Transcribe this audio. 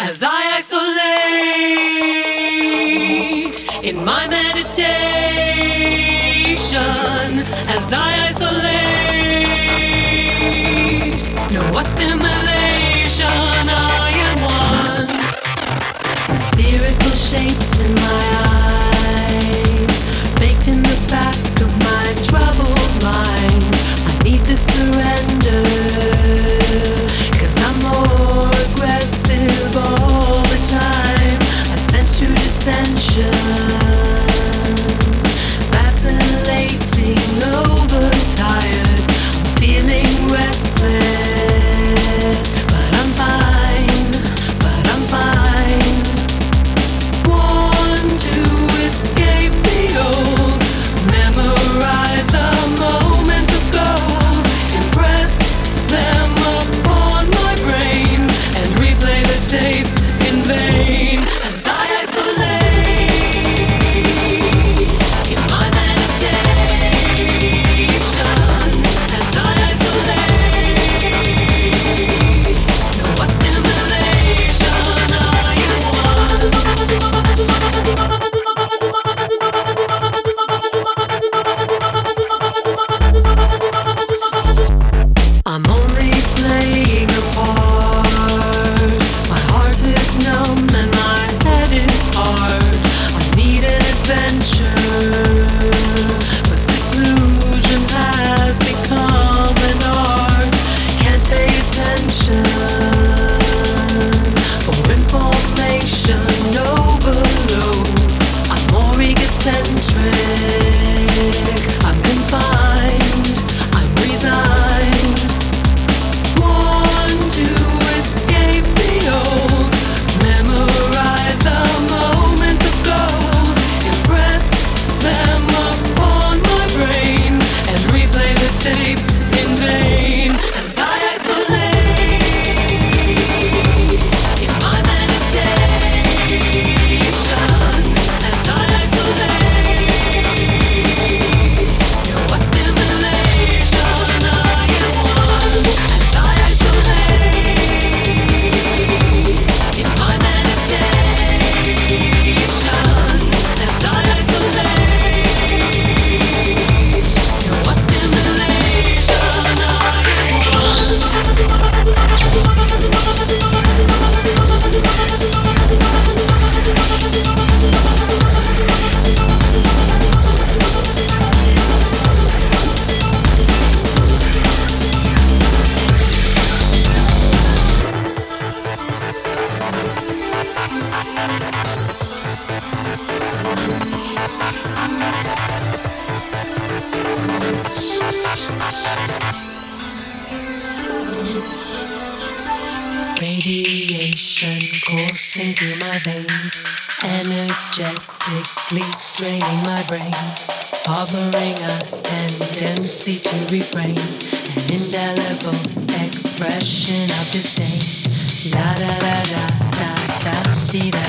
As I isolate in my meditation, as I isolate, no assimilation, I am one. Spherical shapes in my eyes, baked in the back of my troubled mind. I need the surrender, 'cause I'm more aggressive all the time. I sense true dissension, vacillating, overtired. I'm feeling restless, but I'm fine, but I'm fine. Want to escape the old, memorize the moments of gold, impress them upon my brain, and replay the tapes in vain. As I isolate in my meditation, as I isolate, no assimilation, I am one. I'm only playing a part. My heart is numb and my head is hard. I need an adventure, but seclusion has become an art. Can't pay attention for information overload. I'm more egocentric. I'm confined. I'm resigned. Want to escape the old, memorize the moments of gold, impress them upon my brain, and replay the tapes in vain. As I isolate in my meditation, as I isolate, no assimilation, I am one. As I isolate in my meditation, as I isolate, no assimilation, I radiation coursing through my veins, energetically draining my brain, harboring a tendency to refrain, an indelible expression of disdain. La da da da da da dee da